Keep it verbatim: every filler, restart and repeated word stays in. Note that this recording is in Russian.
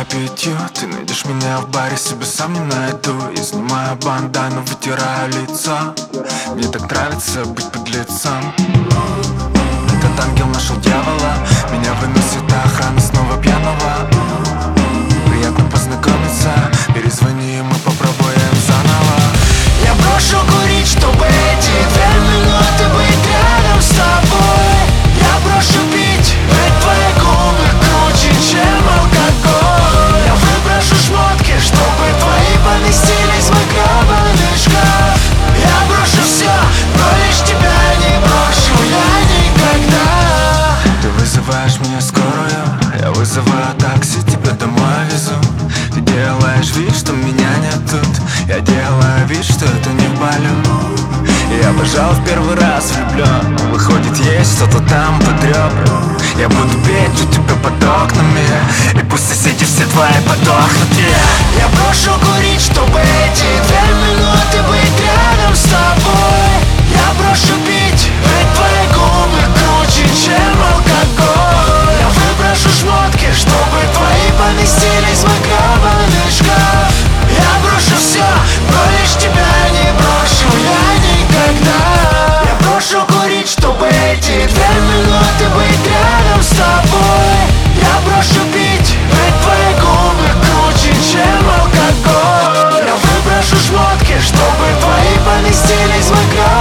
питью. Ты найдешь меня в баре, себе сам не найду. Я снимаю бандану, вытираю лицо. Мне так нравится быть под лицом. Этот ангел нашел дьявола, меня выносит охрана снова пьяного. Приятно познакомиться, перезвони, и мы попробуем заново. Я брошу курить, чтобы эти две минуты быть рядом с тобой. Я брошу пить, ведь твои губы круче, чем алкоголь. Я выброшу шмотки, чтобы твои поместились в мой гребаный шкаф. Я брошу все, но лишь тебя не брошу я никогда. Ты вызываешь мне скорую, я вызываю такси, тебя домой везу. Ты делаешь вид, что меня нет тут, я делаю вид, что это не болю. Я пожал в первый раз влюблен, выходит, есть что-то там под ребром. Я буду петь у тебя под окнами, и пусть соседи все твои подохнут. yeah. Я брошу курить, чтобы эти две минуты быть рядом с тобой. Я брошу пить, ведь твои губы круче, чем алкоголь. Я выброшу шмотки, чтобы твои поместились в мой гребаный шкаф. Я брошу все, но лишь тебя не брошу я никогда. Я брошу курить, чтобы эти две минуты быть рядом с тобой. Я брошу пить, ведь твои губы круче, чем алкоголь. Я выброшу шмотки, чтобы твои поместились в мой гребаный